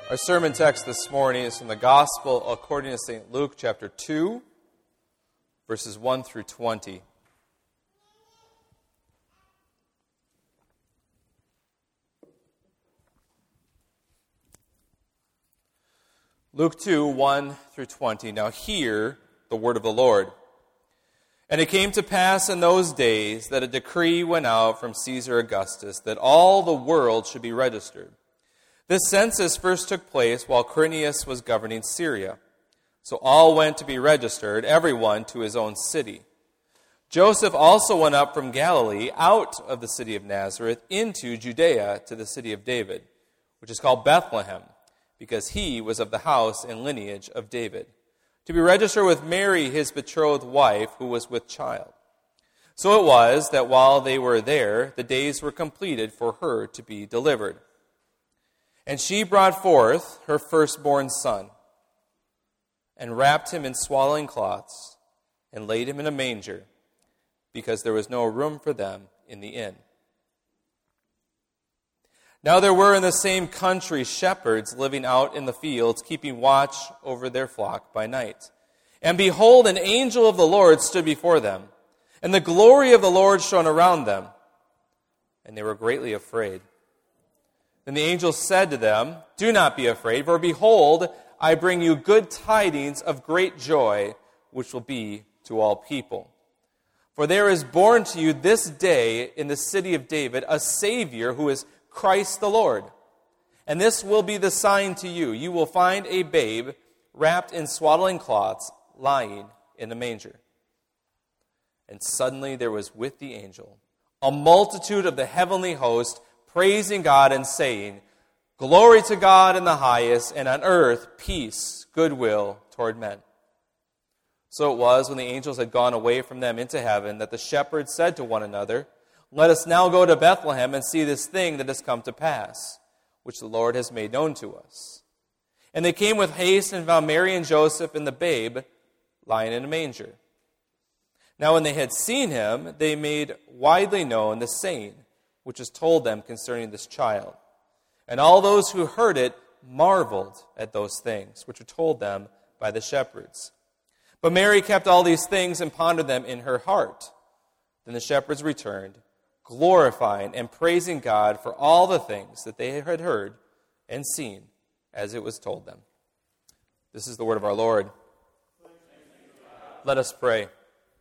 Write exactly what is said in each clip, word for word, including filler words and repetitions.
Our sermon text this morning is from the Gospel according to Saint Luke, chapter two, verses one through twenty. Luke two, one through twenty. Now hear the word of the Lord. And it came to pass in those days that a decree went out from Caesar Augustus that all the world should be registered. This census first took place while Quirinius was governing Syria. So all went to be registered, everyone to his own city. Joseph also went up from Galilee, out of the city of Nazareth, into Judea to the city of David, which is called Bethlehem, because he was of the house and lineage of David, to be registered with Mary, his betrothed wife, who was with child. So it was that while they were there, the days were completed for her to be delivered. And she brought forth her firstborn son, and wrapped him in swaddling cloths, and laid him in a manger, because there was no room for them in the inn. Now there were in the same country shepherds living out in the fields, keeping watch over their flock by night. And behold, an angel of the Lord stood before them, and the glory of the Lord shone around them, and they were greatly afraid. Then the angel said to them, "Do not be afraid, for behold, I bring you good tidings of great joy, which will be to all people. For there is born to you this day in the city of David a Savior who is Christ the Lord. And this will be the sign to you. You will find a babe wrapped in swaddling cloths, lying in a manger." And suddenly there was with the angel a multitude of the heavenly host, praising God and saying, "Glory to God in the highest, and on earth peace, goodwill toward men." So it was, when the angels had gone away from them into heaven, that the shepherds said to one another, "Let us now go to Bethlehem and see this thing that has come to pass, which the Lord has made known to us." And they came with haste and found Mary and Joseph and the babe lying in a manger. Now when they had seen him, they made widely known the saying which was told them concerning this child. And all those who heard it marveled at those things which were told them by the shepherds. But Mary kept all these things and pondered them in her heart. Then the shepherds returned, glorifying and praising God for all the things that they had heard and seen as it was told them. This is the word of our Lord. Let us pray.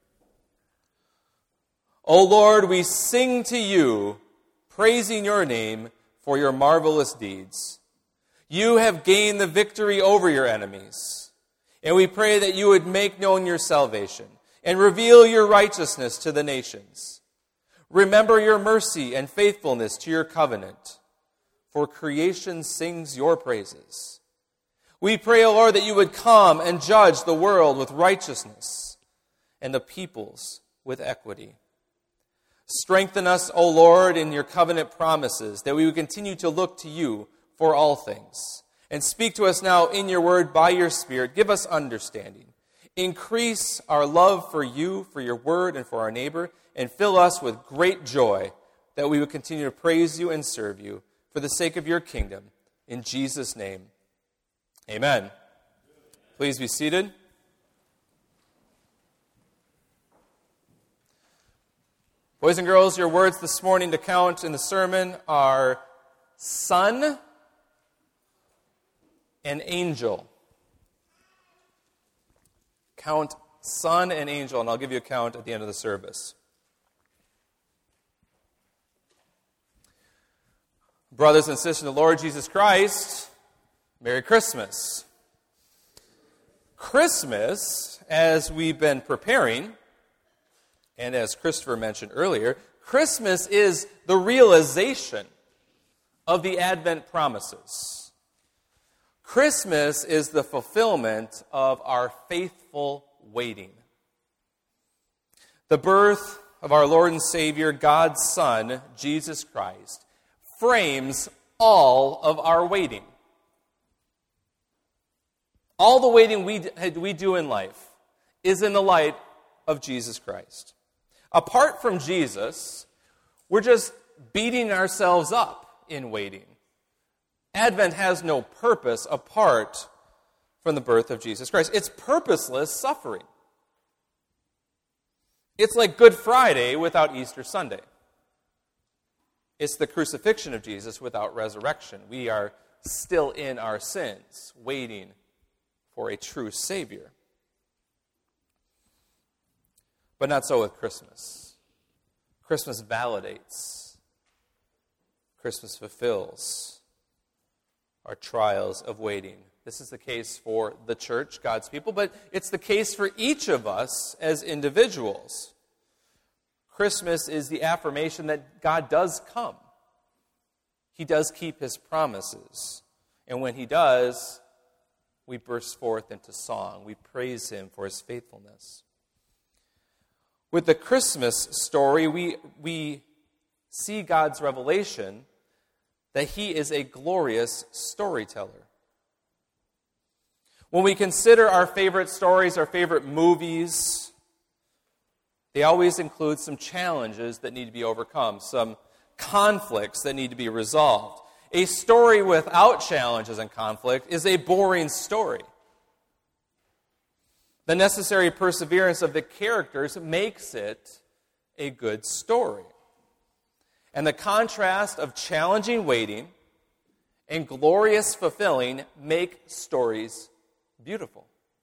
O Lord, we sing to you, praising your name for your marvelous deeds. You have gained the victory over your enemies, and we pray that you would make known your salvation and reveal your righteousness to the nations. Remember your mercy and faithfulness to your covenant, for creation sings your praises. We pray, O Lord, that you would come and judge the world with righteousness and the peoples with equity. Strengthen us, O Lord, in your covenant promises, that we would continue to look to you for all things. And speak to us now in your word by your Spirit. Give us understanding. Increase our love for you, for your word, and for our neighbor, and fill us with great joy that we would continue to praise you and serve you for the sake of your kingdom. In Jesus' name, amen. Please be seated. Boys and girls, your words this morning to count in the sermon are son and angel. Count son and angel, and I'll give you a count at the end of the service. Brothers and sisters in the Lord Jesus Christ, Merry Christmas. Christmas, as we've been preparing, and as Christopher mentioned earlier, Christmas is the realization of the Advent promises. Christmas is the fulfillment of our faithful waiting. The birth of our Lord and Savior, God's Son, Jesus Christ, frames all of our waiting. All the waiting we, we do in life is in the light of Jesus Christ. Apart from Jesus, we're just beating ourselves up in waiting. Advent has no purpose apart from the birth of Jesus Christ. It's purposeless suffering. It's like Good Friday without Easter Sunday. It's the crucifixion of Jesus without resurrection. We are still in our sins, waiting for a true Savior. But not so with Christmas. Christmas validates. Christmas fulfills our trials of waiting. This is the case for the church, God's people, but it's the case for each of us as individuals. Christmas is the affirmation that God does come. He does keep his promises. And when he does, we burst forth into song. We praise him for his faithfulness. With the Christmas story, we, we see God's revelation that he is a glorious storyteller. When we consider our favorite stories, our favorite movies, they always include some challenges that need to be overcome, some conflicts that need to be resolved. A story without challenges and conflict is a boring story. The necessary perseverance of the characters makes it a good story. And the contrast of challenging waiting and glorious fulfilling make stories beautiful.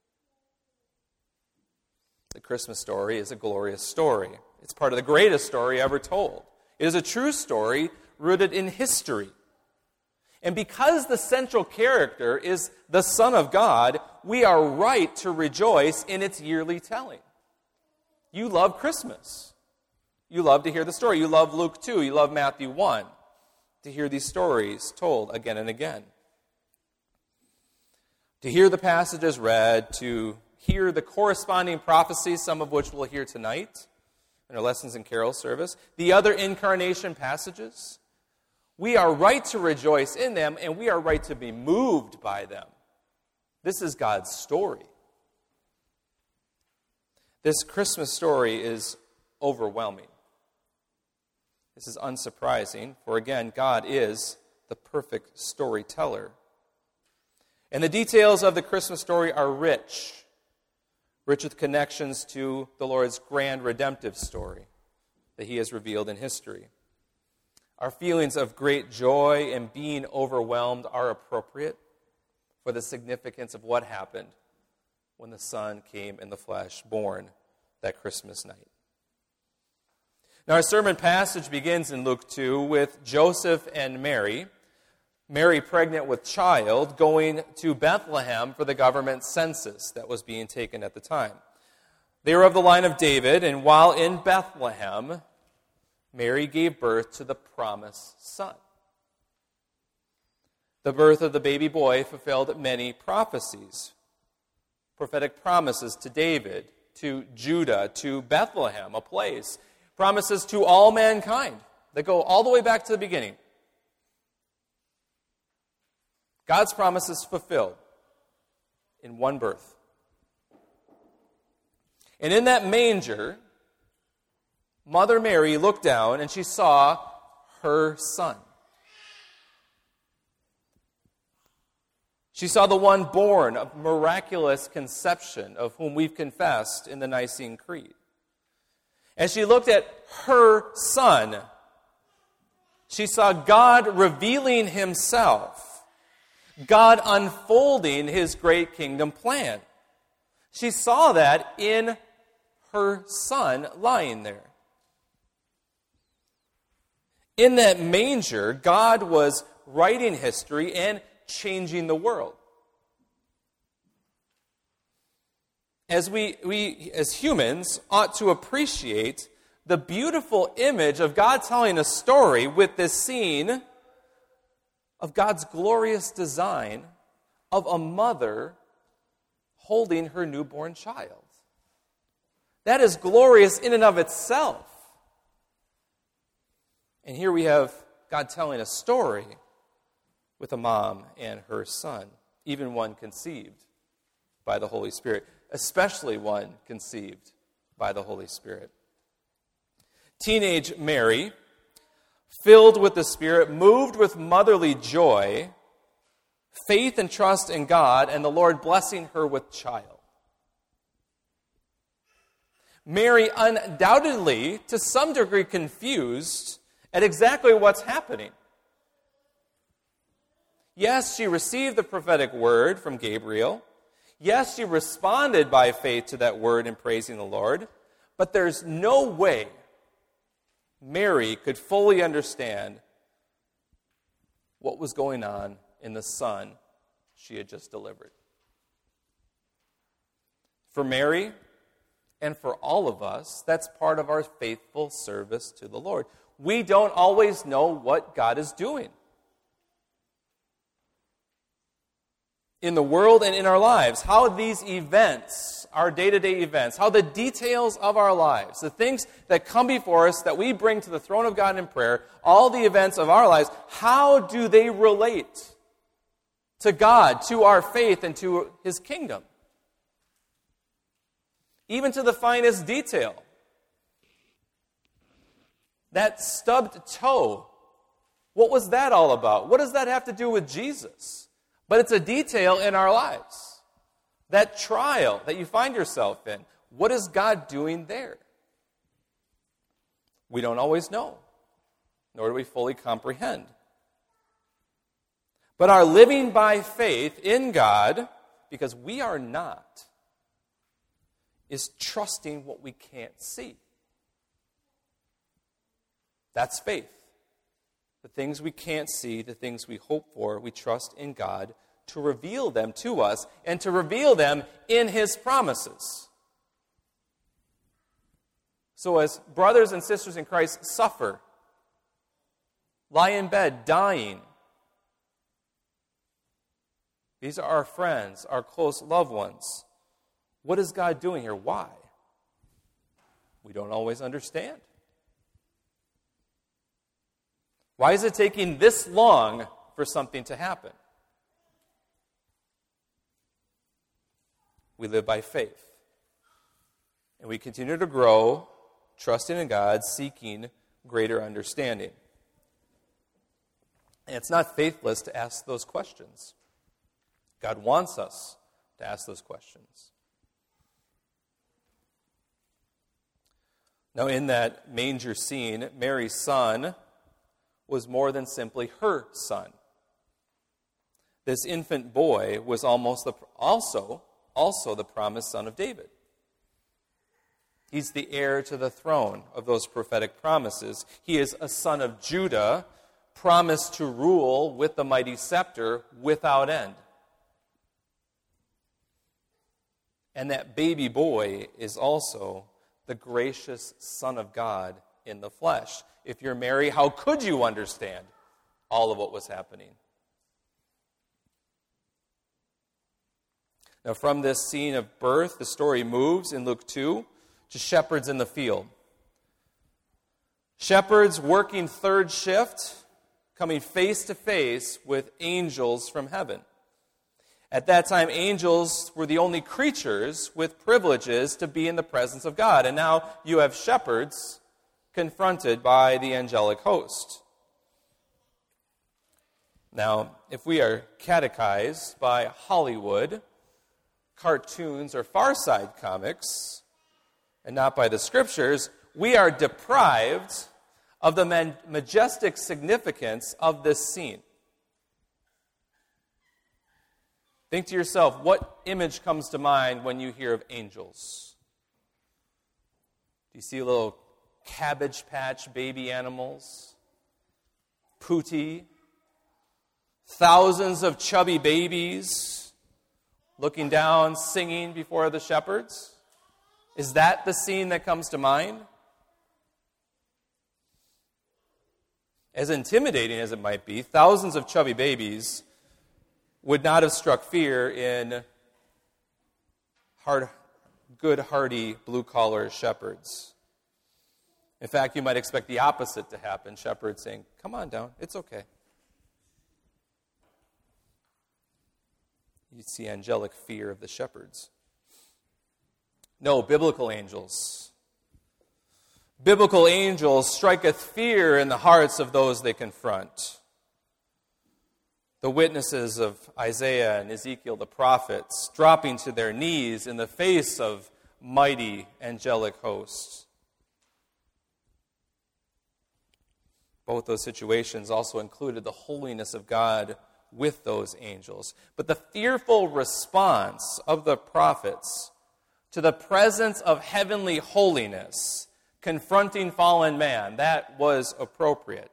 The Christmas story is a glorious story. It's part of the greatest story ever told. It is a true story rooted in history. And because the central character is the Son of God, we are right to rejoice in its yearly telling. You love Christmas. You love to hear the story. You love Luke two. You love Matthew one. To hear these stories told again and again. To hear the passages read, to hear the corresponding prophecies, some of which we'll hear tonight in our Lessons and Carol service, the other incarnation passages. We are right to rejoice in them, and we are right to be moved by them. This is God's story. This Christmas story is overwhelming. This is unsurprising, for again, God is the perfect storyteller. And the details of the Christmas story are rich, rich with connections to the Lord's grand redemptive story that he has revealed in history. Our feelings of great joy and being overwhelmed are appropriate for the significance of what happened when the Son came in the flesh, born that Christmas night. Now, our sermon passage begins in Luke two with Joseph and Mary, Mary pregnant with child, going to Bethlehem for the government census that was being taken at the time. They were of the line of David, and while in Bethlehem, Mary gave birth to the promised son. The birth of the baby boy fulfilled many prophecies, prophetic promises to David, to Judah, to Bethlehem, a place, promises to all mankind that go all the way back to the beginning. God's promises fulfilled in one birth. And in that manger, Mother Mary looked down and she saw her son. She saw the one born of miraculous conception, of whom we've confessed in the Nicene Creed. As she looked at her son, she saw God revealing himself, God unfolding his great kingdom plan. She saw that in her son lying there. In that manger, God was writing history and changing the world. As we, we, as humans, ought to appreciate the beautiful image of God telling a story with this scene of God's glorious design of a mother holding her newborn child. That is glorious in and of itself. And here we have God telling a story with a mom and her son, even one conceived by the Holy Spirit, especially one conceived by the Holy Spirit. Teenage Mary, filled with the Spirit, moved with motherly joy, faith and trust in God, and the Lord blessing her with child. Mary undoubtedly, to some degree, confused at exactly what's happening. Yes, she received the prophetic word from Gabriel. Yes, she responded by faith to that word in praising the Lord. But there's no way Mary could fully understand what was going on in the son she had just delivered. For Mary, and for all of us, that's part of our faithful service to the Lord. We don't always know what God is doing in the world and in our lives, how these events, our day-to-day events, how the details of our lives, the things that come before us that we bring to the throne of God in prayer, all the events of our lives, how do they relate to God, to our faith, and to His kingdom? Even to the finest detail. That stubbed toe, what was that all about? What does that have to do with Jesus? But it's a detail in our lives. That trial that you find yourself in, what is God doing there? We don't always know, nor do we fully comprehend. But our living by faith in God, because we are not, is trusting what we can't see. That's faith. The things we can't see, the things we hope for, we trust in God to reveal them to us and to reveal them in His promises. So as brothers and sisters in Christ suffer, lie in bed, dying, these are our friends, our close loved ones. What is God doing here? Why? We don't always understand. Why is it taking this long for something to happen? We live by faith. And we continue to grow, trusting in God, seeking greater understanding. And it's not faithless to ask those questions. God wants us to ask those questions. Now, in that manger scene, Mary's son was more than simply her son. This infant boy was almost the, also, also the promised son of David. He's the heir to the throne of those prophetic promises. He is a son of Judah, promised to rule with the mighty scepter without end. And that baby boy is also the gracious Son of God in the flesh. If you're Mary, how could you understand all of what was happening? Now, from this scene of birth, the story moves in Luke two to shepherds in the field. Shepherds working third shift, coming face to face with angels from heaven. At that time, angels were the only creatures with privileges to be in the presence of God. And now you have shepherds confronted by the angelic host. Now, if we are catechized by Hollywood, cartoons, or Far Side comics, and not by the Scriptures, we are deprived of the majestic significance of this scene. Think to yourself, what image comes to mind when you hear of angels? Do you see little Cabbage Patch baby animals? Pootie? Thousands of chubby babies looking down, singing before the shepherds? Is that the scene that comes to mind? As intimidating as it might be, thousands of chubby babies would not have struck fear in hard, good, hardy, blue-collar shepherds. In fact, you might expect the opposite to happen. Shepherds saying, come on down, it's okay. You'd see angelic fear of the shepherds. No, biblical angels. Biblical angels striketh fear in the hearts of those they confront. The witnesses of Isaiah and Ezekiel, the prophets, dropping to their knees in the face of mighty angelic hosts. Both those situations also included the holiness of God with those angels. But the fearful response of the prophets to the presence of heavenly holiness confronting fallen man, that was appropriate.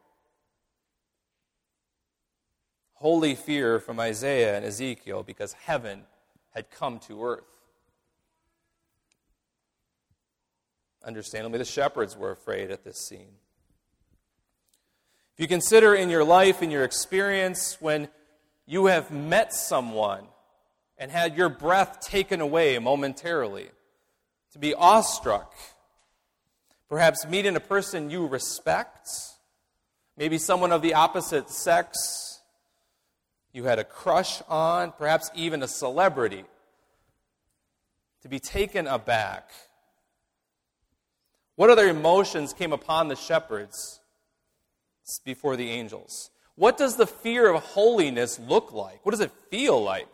Holy fear from Isaiah and Ezekiel because heaven had come to earth. Understandably, the shepherds were afraid at this scene. If you consider in your life, in your experience, when you have met someone and had your breath taken away momentarily, to be awestruck, perhaps meeting a person you respect, maybe someone of the opposite sex you had a crush on, perhaps even a celebrity, to be taken aback. What other emotions came upon the shepherds before the angels? What does the fear of holiness look like? What does it feel like?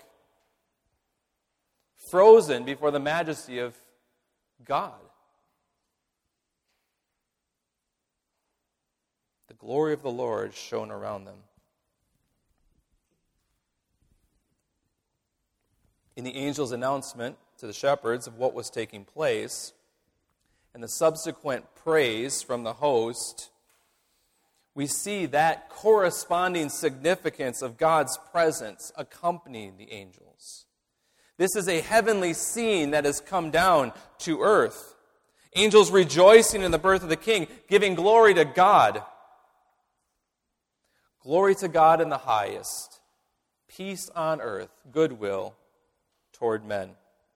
Frozen before the majesty of God. The glory of the Lord shone around them. In the angel's announcement to the shepherds of what was taking place, and the subsequent praise from the host, we see that corresponding significance of God's presence accompanying the angels. This is a heavenly scene that has come down to earth. Angels rejoicing in the birth of the King, giving glory to God. Glory to God in the highest. Peace on earth, goodwill toward men.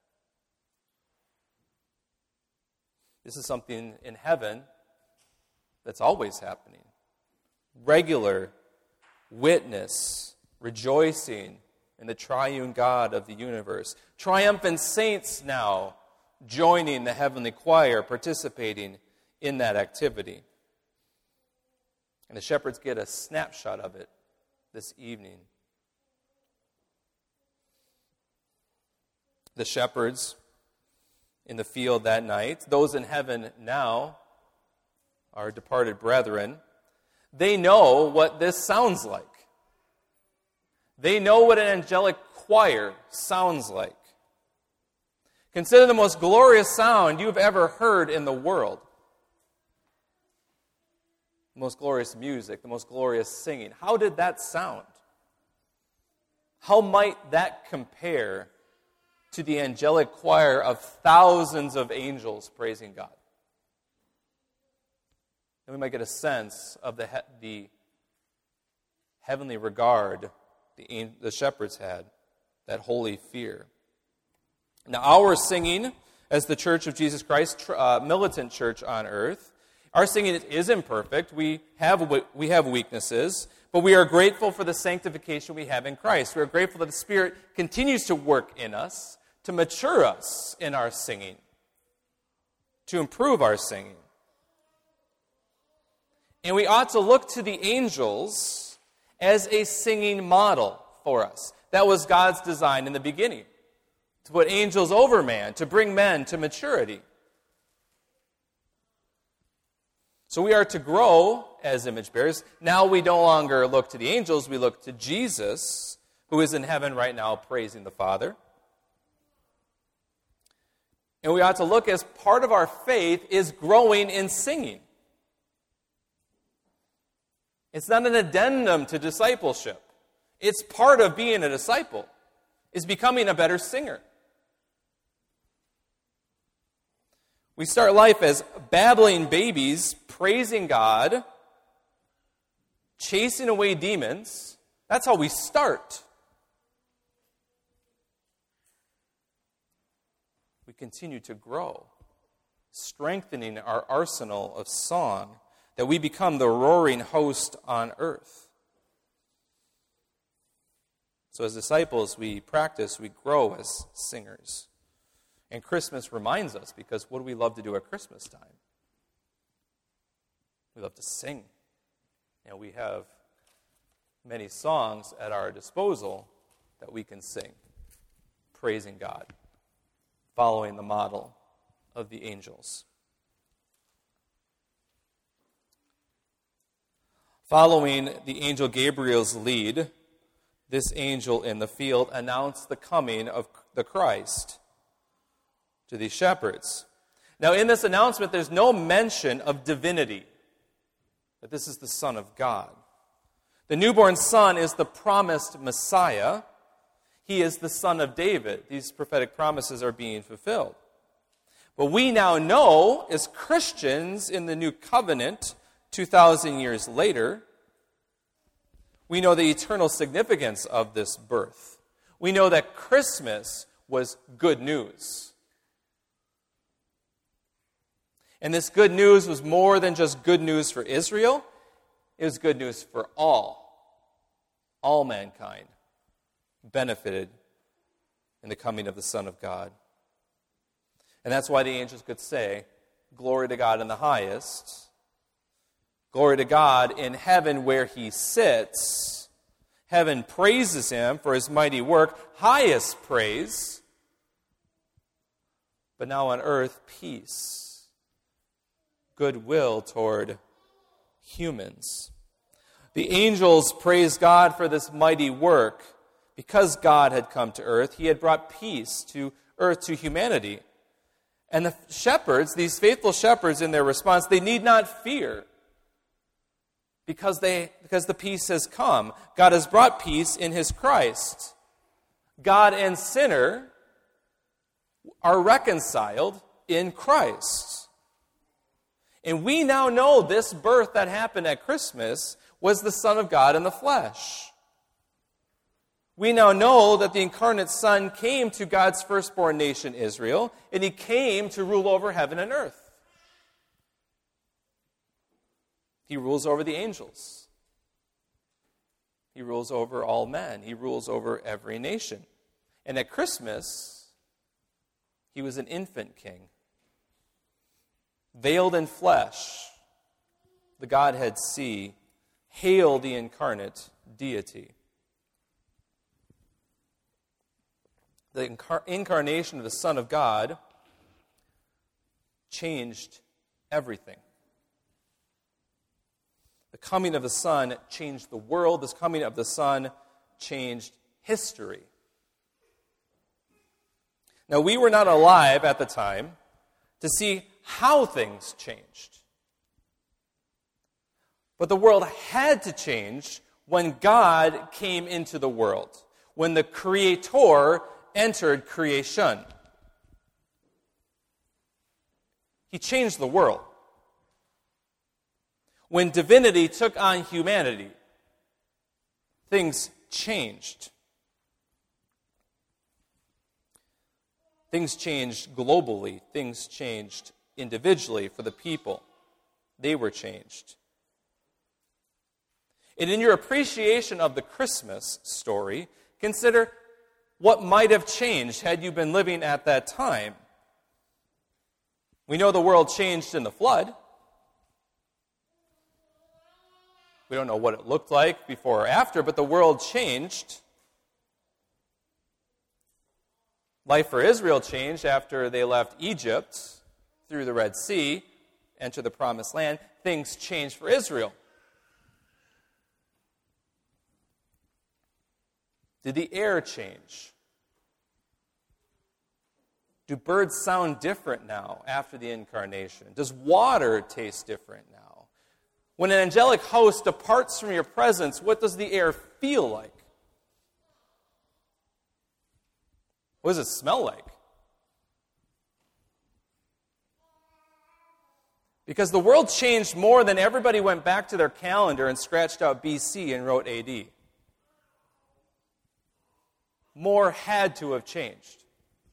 This is something in heaven that's always happening. Regular witness, rejoicing in the triune God of the universe. Triumphant saints now joining the heavenly choir, participating in that activity. And the shepherds get a snapshot of it this evening. The shepherds in the field that night, those in heaven now, our departed brethren, they know what this sounds like. They know what an angelic choir sounds like. Consider the most glorious sound you've ever heard in the world. The most glorious music, the most glorious singing. How did that sound? How might that compare to the angelic choir of thousands of angels praising God? And we might get a sense of the, he- the heavenly regard the, the shepherds had, that holy fear. Now, our singing as the Church of Jesus Christ, uh, militant church on earth, our singing is imperfect. We have we have weaknesses, but we are grateful for the sanctification we have in Christ. We are grateful that the Spirit continues to work in us, to mature us in our singing, to improve our singing. And we ought to look to the angels as a singing model for us. That was God's design in the beginning, to put angels over man, to bring men to maturity. So we are to grow as image bearers. Now we no longer look to the angels, we look to Jesus, who is in heaven right now praising the Father. And we ought to look as part of our faith is growing in singing. It's not an addendum to discipleship. It's part of being a disciple, is becoming a better singer. We start life as babbling babies, praising God, chasing away demons. That's how we start. We continue to grow, strengthening our arsenal of song, that we become the roaring host on earth. So as disciples, we practice, we grow as singers. And Christmas reminds us, because what do we love to do at Christmas time? We love to sing. And we have many songs at our disposal that we can sing, praising God, following the model of the angels. Following the angel Gabriel's lead, this angel in the field announced the coming of the Christ to these shepherds. Now, in this announcement, there's no mention of divinity, that this is the Son of God. The newborn Son is the promised Messiah. He is the Son of David. These prophetic promises are being fulfilled. But we now know, as Christians in the New Covenant, two thousand years later, we know the eternal significance of this birth. We know that Christmas was good news. And this good news was more than just good news for Israel. It was good news for all. All mankind benefited in the coming of the Son of God. And that's why the angels could say, "Glory to God in the highest. Glory to God in heaven where he sits. Heaven praises him for his mighty work. Highest praise. But now on earth, peace. Goodwill toward humans." The angels praised God for this mighty work. Because God had come to earth, he had brought peace to earth, to humanity. And the shepherds, these faithful shepherds in their response, they need not fear. Because they, because the peace has come. God has brought peace in his Christ. God and sinner are reconciled in Christ. And we now know this birth that happened at Christmas was the Son of God in the flesh. We now know that the incarnate Son came to God's firstborn nation, Israel, and he came to rule over heaven and earth. He rules over the angels. He rules over all men. He rules over every nation. And at Christmas, he was an infant king. Veiled in flesh, the Godhead see, hail the incarnate deity. The incar- incarnation of the Son of God changed everything. The coming of the Son changed the world. The coming of the Son changed history. Now, we were not alive at the time to see how things changed. But the world had to change when God came into the world, when the Creator entered creation. He changed the world. When divinity took on humanity, things changed. Things changed globally. Things changed individually for the people. They were changed. And in your appreciation of the Christmas story, consider what might have changed had you been living at that time. We know the world changed in the flood. We don't know what it looked like before or after, but the world changed. Life for Israel changed after they left Egypt through the Red Sea, entered the Promised Land. Things changed for Israel. Did the air change? Do birds sound different now after the incarnation? Does water taste different now? When an angelic host departs from your presence, what does the air feel like? What does it smell like? Because the world changed more than everybody went back to their calendar and scratched out B C and wrote A D. More had to have changed.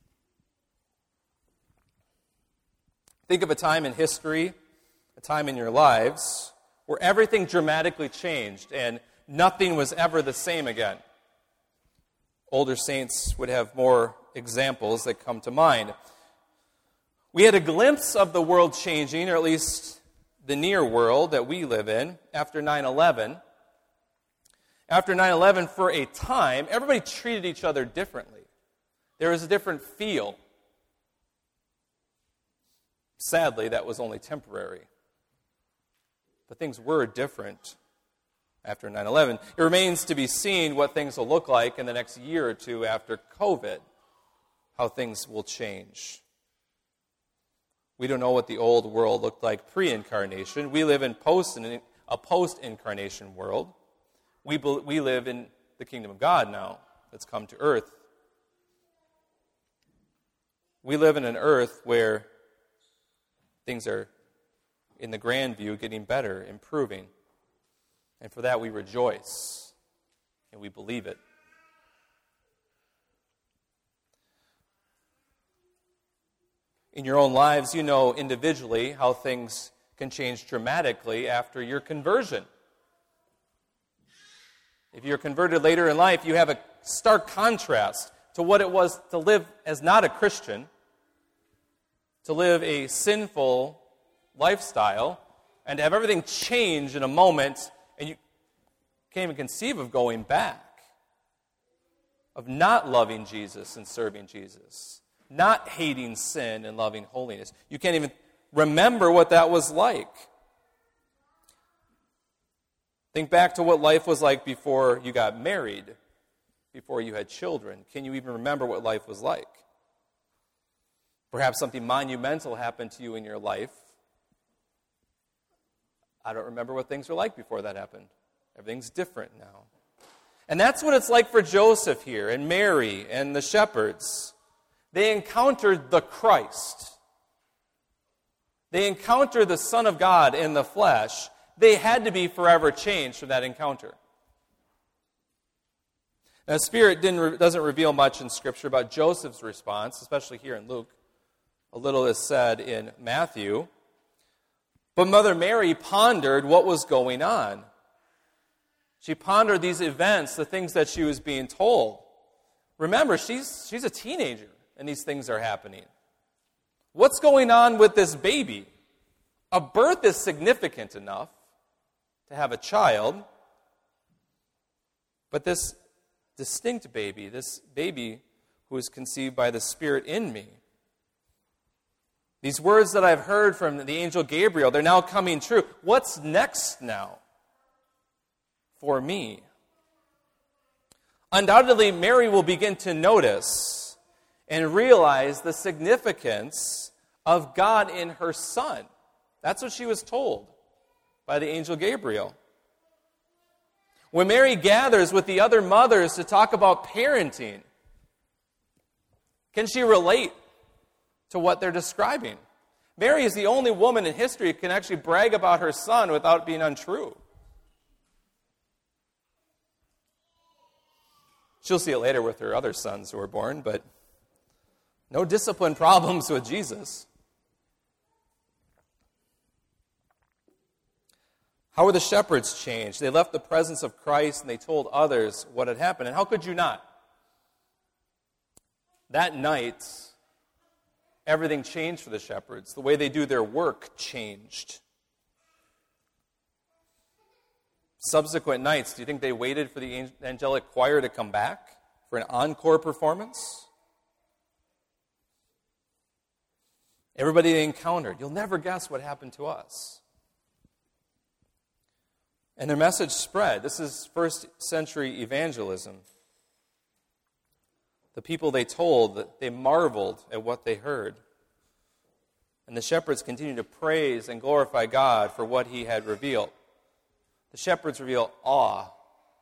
Think of a time in history, a time in your lives, where everything dramatically changed and nothing was ever the same again. Older saints would have more examples that come to mind. We had a glimpse of the world changing, or at least the near world that we live in, after nine eleven. After nine eleven, for a time, everybody treated each other differently. There was a different feel. Sadly, that was only temporary. But things were different after nine eleven. It remains to be seen what things will look like in the next year or two after COVID, how things will change. We don't know what the old world looked like pre-incarnation. We live in post a post-incarnation world. We, we live in the kingdom of God now that's come to earth. We live in an earth where things are, in the grand view, getting better, improving. And for that we rejoice, and we believe it. In your own lives, you know individually how things can change dramatically after your conversion. If you're converted later in life, you have a stark contrast to what it was to live as not a Christian, to live a sinful lifestyle, and to have everything change in a moment, and you can't even conceive of going back, of not loving Jesus and serving Jesus, not hating sin and loving holiness. You can't even remember what that was like. Think back to what life was like before you got married, before you had children. Can you even remember what life was like? Perhaps something monumental happened to you in your life. I don't remember what things were like before that happened. Everything's different now. And that's what it's like for Joseph here, and Mary, and the shepherds. They encountered the Christ. They encountered the Son of God in the flesh. They had to be forever changed from that encounter. Now, the Spirit didn't, doesn't reveal much in Scripture about Joseph's response, especially here in Luke. A little is said in Matthew. But Mother Mary pondered what was going on. She pondered these events, the things that she was being told. Remember, she's, she's a teenager, and these things are happening. What's going on with this baby? A birth is significant enough to have a child, but this distinct baby, this baby who is conceived by the Spirit in me, these words that I've heard from the angel Gabriel, they're now coming true. What's next now for me? Undoubtedly, Mary will begin to notice and realize the significance of God in her Son. That's what she was told by the angel Gabriel. When Mary gathers with the other mothers to talk about parenting, can she relate to what they're describing? Mary is the only woman in history who can actually brag about her son without being untrue. She'll see it later with her other sons who were born, but no discipline problems with Jesus. How were the shepherds changed? They left the presence of Christ and they told others what had happened. And how could you not? That night, everything changed for the shepherds. The way they do their work changed. Subsequent nights, do you think they waited for the angelic choir to come back for an encore performance? Everybody they encountered, you'll never guess what happened to us. And their message spread. This is first century evangelism. The people they told, they marveled at what they heard. And the shepherds continued to praise and glorify God for what he had revealed. The shepherds reveal awe,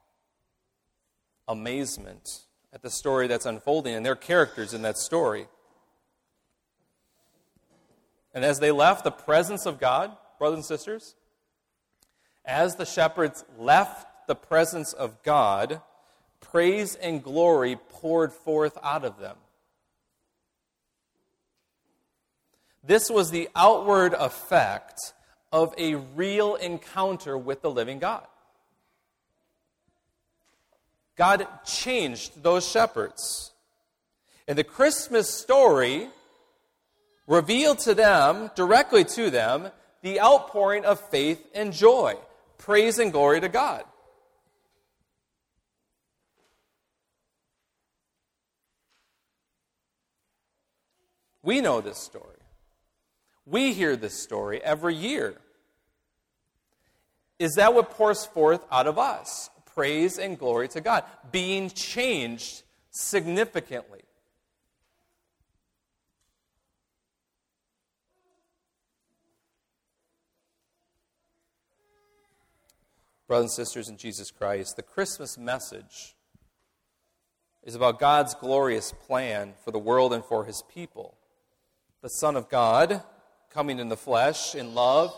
amazement at the story that's unfolding and their characters in that story. And as they left the presence of God, brothers and sisters, as the shepherds left the presence of God, praise and glory poured forth out of them. This was the outward effect of a real encounter with the living God. God changed those shepherds. And the Christmas story revealed to them, directly to them, the outpouring of faith and joy. Praise and glory to God. We know this story. We hear this story every year. Is that what pours forth out of us? Praise and glory to God, being changed significantly. Brothers and sisters in Jesus Christ, the Christmas message is about God's glorious plan for the world and for his people. The Son of God coming in the flesh in love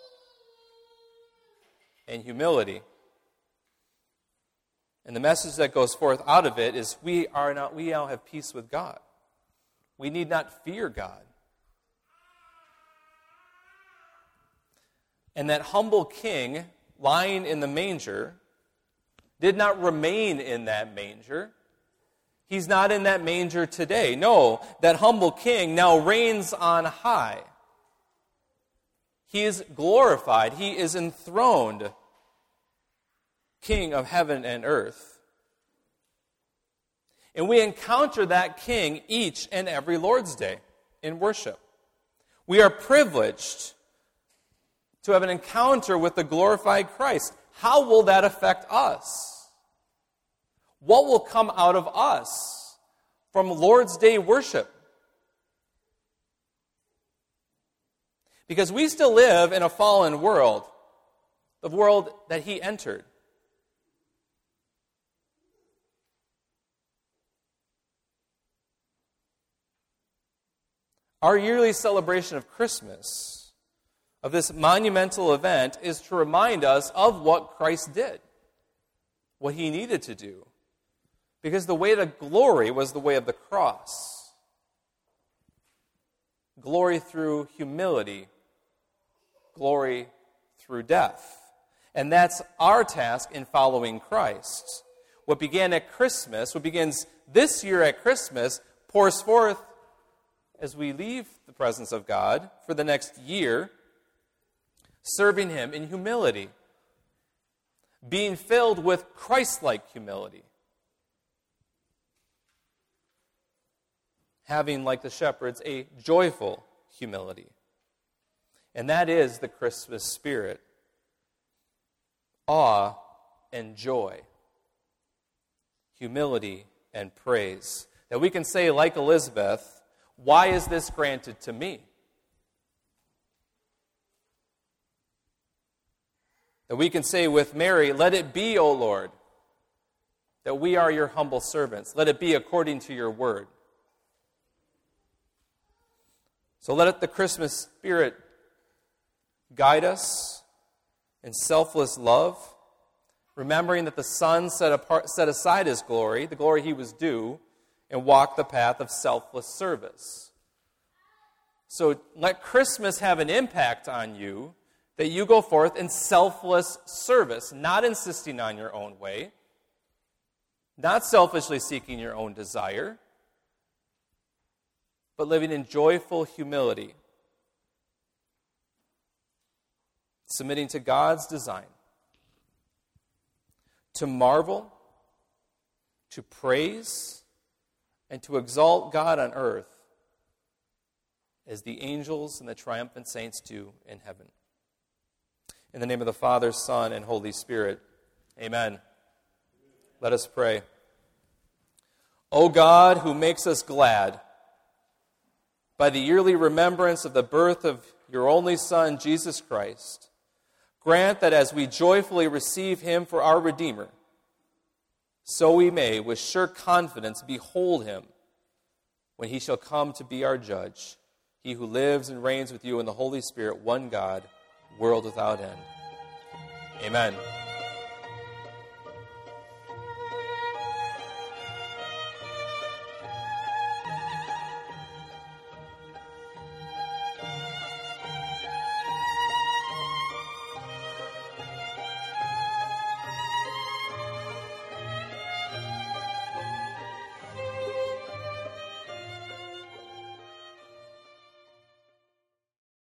and humility. And the message that goes forth out of it is we are not we now have peace with God. We need not fear God. And that humble king lying in the manger did not remain in that manger. He's not in that manger today. No, that humble king now reigns on high. He is glorified. He is enthroned, King of heaven and earth. And we encounter that king each and every Lord's Day in worship. We are privileged to have an encounter with the glorified Christ. How will that affect us? What will come out of us from Lord's Day worship? Because we still live in a fallen world, the world that he entered. Our yearly celebration of Christmas, of this monumental event, is to remind us of what Christ did, what he needed to do. Because the way to glory was the way of the cross. Glory through humility. Glory through death. And that's our task in following Christ. What began at Christmas, what begins this year at Christmas, pours forth as we leave the presence of God for the next year, serving him in humility, being filled with Christ-like humility, having, like the shepherds, a joyful humility. And that is the Christmas spirit. Awe and joy. Humility and praise. That we can say, like Elizabeth, why is this granted to me? That we can say with Mary, let it be, O Lord, that we are your humble servants. Let it be according to your word. So let it, the Christmas spirit guide us in selfless love, remembering that the Son set, apart, set aside his glory, the glory he was due, and walked the path of selfless service. So let Christmas have an impact on you, that you go forth in selfless service, not insisting on your own way, not selfishly seeking your own desire, but living in joyful humility, submitting to God's design, to marvel, to praise, and to exalt God on earth as the angels and the triumphant saints do in heaven. In the name of the Father, Son, and Holy Spirit, amen. Let us pray. O God, who makes us glad by the yearly remembrance of the birth of your only Son, Jesus Christ, grant that as we joyfully receive him for our Redeemer, so we may, with sure confidence, behold him when he shall come to be our judge, he who lives and reigns with you in the Holy Spirit, one God, world without end. Amen.